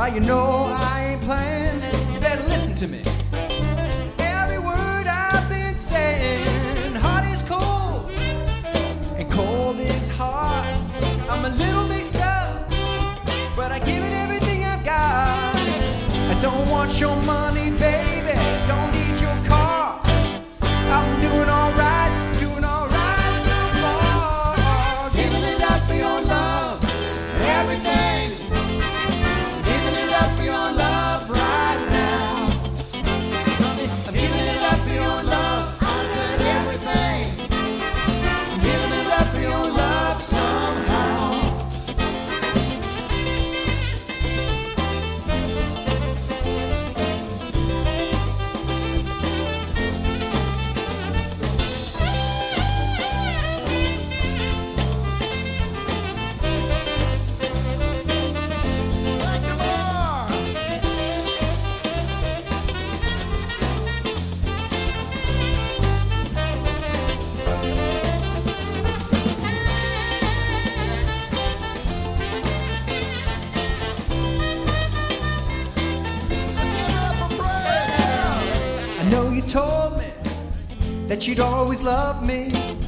You know I ain't playing. You better listen to me. Every word I've been saying. Hot is cold, and cold is hot. I'm a little mixed up, but I give it everything I've got. I don't want your money, baby. Don't need your car. I'm doing alright so far. Giving it up for your love, everything. Giving it up for your love right now. I'm giving it up for your love. I said everything. I'm giving it up for your love somehow. I know you told me that you'd always love me.